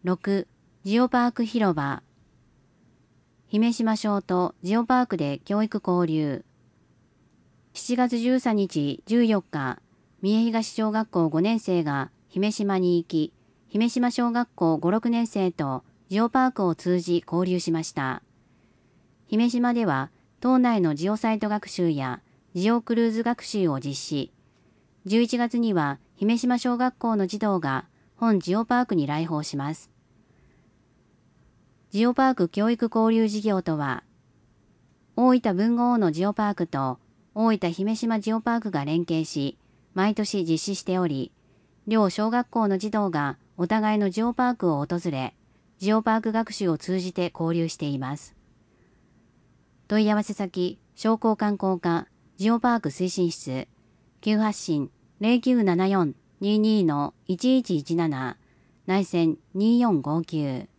6. ジオパーク広場。姫島小とジオパークで教育交流。7月13日、14日、三重東小学校5年生が姫島に行き、姫島小学校5、6年生とジオパークを通じ交流しました。姫島では、島内のジオサイト学習やジオクルーズ学習を実施。11月には姫島小学校の児童が本ジオパークに来訪します。ジオパーク教育交流事業とは、大分豊後大野ジオパークと大分姫島ジオパークが連携し、毎年実施しており、両小学校の児童がお互いのジオパークを訪れ、ジオパーク学習を通じて交流しています。問い合わせ先、商工観光課、ジオパーク推進室、急発進 0974-22-1117、内線2459。